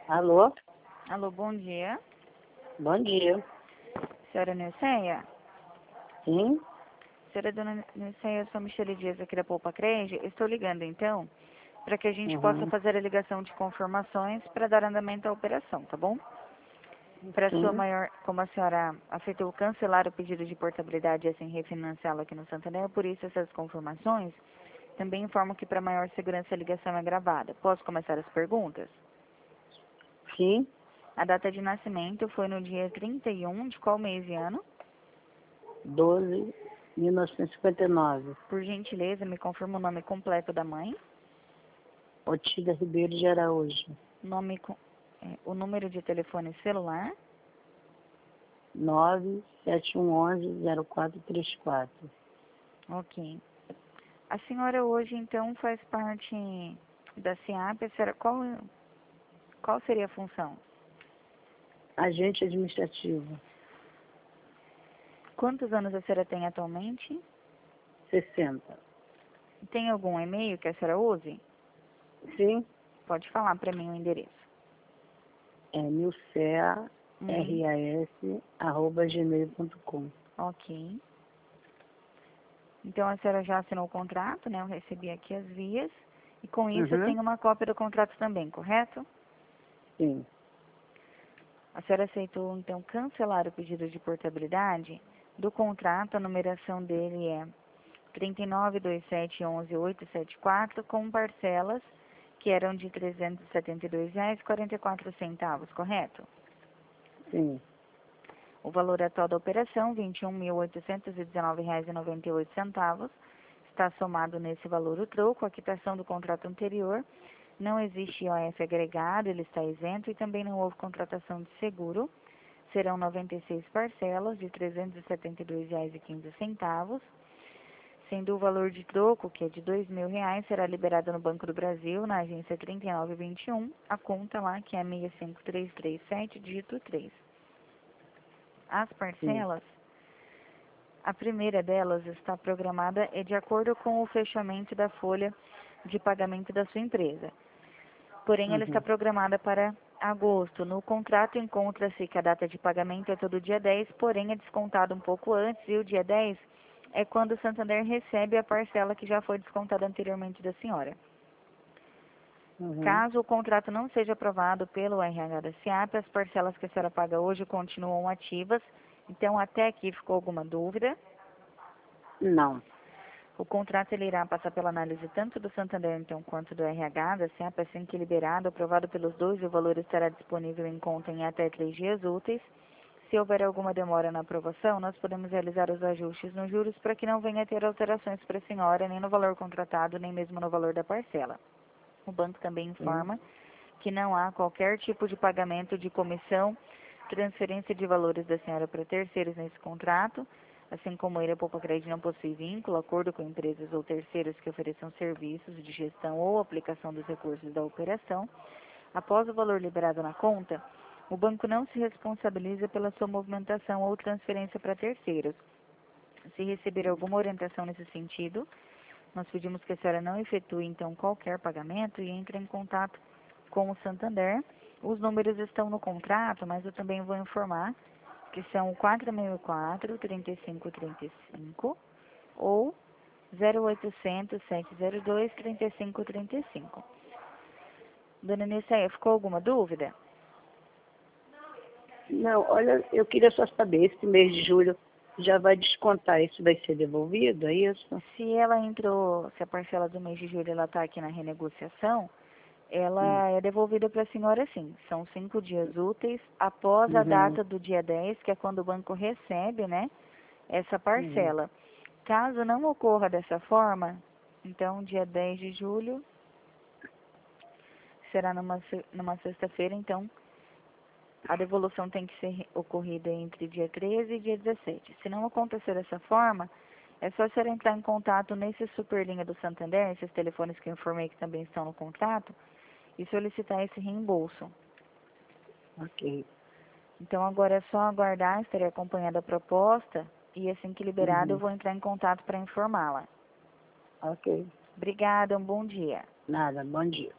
Alô? Alô, bom dia. Bom dia. Senhora Nilceia? Sim? Senhora Dona Nilceia, eu sou Michele Dias aqui da Poupa Crede. Estou ligando, então, para que a gente possa Uhum. fazer a ligação de confirmações para dar andamento à operação, tá bom? Para sua Sim. maior, como a senhora aceitou cancelar o pedido de portabilidade e assim refinanciá-lo aqui no Santander, por isso essas confirmações, também informam que para maior segurança a ligação é gravada. Posso começar as perguntas? Sim. A data de nascimento foi no dia 31 de qual mês e ano? 12.1959. Por gentileza, me confirma o nome completo da mãe, Otília Ribeiro de Araújo. o número de telefone celular, 97111-0434. ok. A senhora hoje, então, faz parte da SEAP. A senhora, qual seria a função? Agente administrativo. Quantos anos a senhora tem atualmente? 60. Tem algum e-mail que a senhora use? Sim. Pode falar para mim o endereço. É nilcea.ras@gmail.com. Ok. Então, a senhora já assinou o contrato, né? Eu recebi aqui as vias. E com isso eu Uhum. tenho uma cópia do contrato também, correto? Sim. A senhora aceitou, então, cancelar o pedido de portabilidade do contrato. A numeração dele é 392711.874, com parcelas que eram de R$ 372,44, correto? Sim. O valor atual da operação, R$ 21.819,98, está somado nesse valor o troco, a quitação do contrato anterior. Não existe IOF agregado, ele está isento, e também não houve contratação de seguro. Serão 96 parcelas de R$ 372,15, sendo o valor de troco, que é de R$ 2.000, será liberado no Banco do Brasil, na agência 3921, a conta lá, que é 65337, dígito 3. As Sim. parcelas, a primeira delas está programada de acordo com o fechamento da folha de pagamento da sua empresa. Porém, ela está Uhum. programada para agosto. No contrato encontra-se que a data de pagamento é todo dia 10, porém é descontado um pouco antes, e o dia 10 é quando o Santander recebe a parcela que já foi descontada anteriormente da senhora. Uhum. Caso o contrato não seja aprovado pelo RH da SEAP, as parcelas que a senhora paga hoje continuam ativas. Então, até aqui ficou alguma dúvida? Não. O contrato ele irá passar pela análise tanto do Santander então, quanto do RH da SEAP, assim que liberado, aprovado pelos dois, e o valor estará disponível em conta em até 3 dias úteis. Se houver alguma demora na aprovação, nós podemos realizar os ajustes nos juros para que não venha a ter alterações para a senhora, nem no valor contratado, nem mesmo no valor da parcela. O banco também Sim. informa que não há qualquer tipo de pagamento de comissão, transferência de valores da senhora para terceiros nesse contrato, assim como ele, a Poupa Crédito não possui vínculo, acordo com empresas ou terceiros que ofereçam serviços de gestão ou aplicação dos recursos da operação. Após o valor liberado na conta, o banco não se responsabiliza pela sua movimentação ou transferência para terceiros. Se receber alguma orientação nesse sentido, nós pedimos que a senhora não efetue, então, qualquer pagamento e entre em contato com o Santander. Os números estão no contrato, mas eu também vou informar que são 4004-3535 ou 0800-702-3535. Dona Niceia, ficou alguma dúvida? Não, olha, eu queria só saber, esse mês de julho já vai descontar, isso vai ser devolvido, é isso? Se ela entrou, se a parcela do mês de julho ela está aqui na renegociação, Hum. ela é devolvida para a senhora sim. São 5 dias úteis após a Uhum. data do dia 10, que é quando o banco recebe, né, essa Uhum. parcela. Caso não ocorra dessa forma, então dia 10 de julho será numa sexta-feira, então a devolução tem que ser ocorrida entre dia 13 e dia 17. Se não acontecer dessa forma, é só a senhora entrar em contato nesse superlinha do Santander, esses telefones que eu informei que também estão no contrato, e solicitar esse reembolso. Ok. Então agora é só aguardar, estarei acompanhando a proposta, e assim que liberado eu Uhum. vou entrar em contato para informá-la. Ok. Obrigada, um bom dia. Nada, bom dia.